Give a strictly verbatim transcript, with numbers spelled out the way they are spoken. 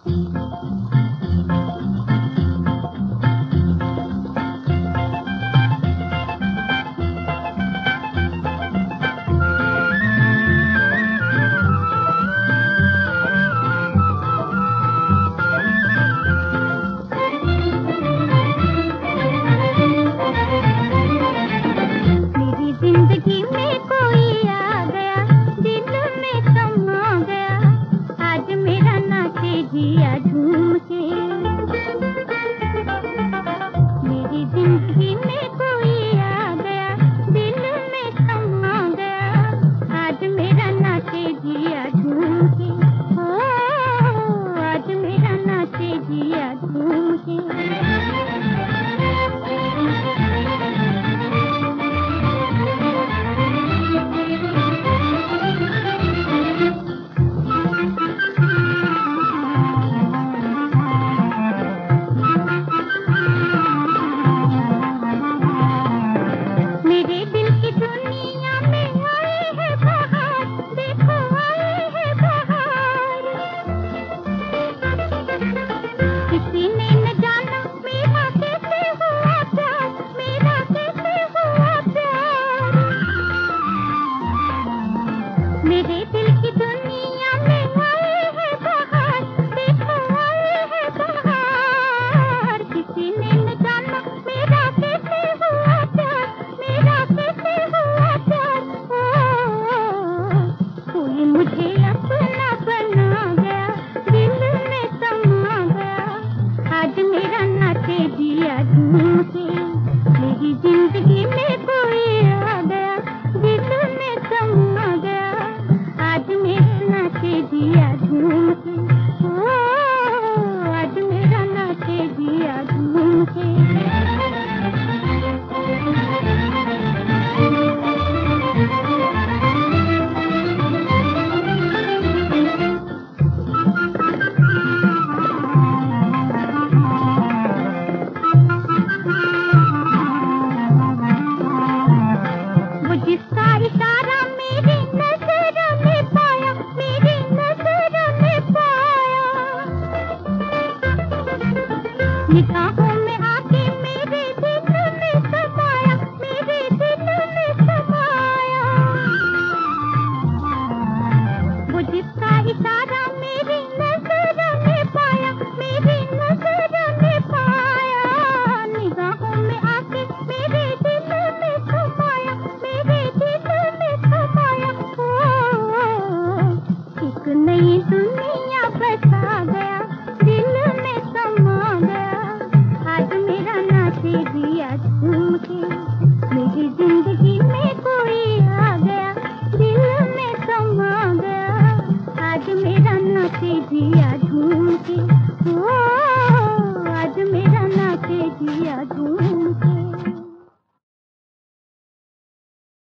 मेरे दिल की दुनिया में आए है बहार, देखो आए है बहार। किसी ने न जाना मेरा कैसे हुआ प्यार, मेरा कैसे हुआ प्यार। ओ, कोई मुझे अपना बना गया, दिल में समा गया। आज मेरा नाचे जिया झूम के, मेरी जिंदगी में कोई आ गया, दिल में समा गया। आज मेरा नाचे जिया झूम के, ओ, आज मेरा नाचे जिया झूम के। वो जिसका इशारा मेरी नजर में पाया, मेरी नजर में पाया। निगाहों में आके मेरे दिल में समाया, मेरे दिल में समाया। वो जिसका इशारा मेरी नजर में पाया, मेरी नजर में पाया। निगाहों में आके मेरे दिल में समाया, मेरे दिल में समाया। ओ, एक नई दुनिया बसा गया, दिल में समा गया। आज मेरा नाचे जिया झूम के, मेरी जिंदगी में कोई आ गया, दिल में समा गया। आज मेरा नाचे जिया झूम के।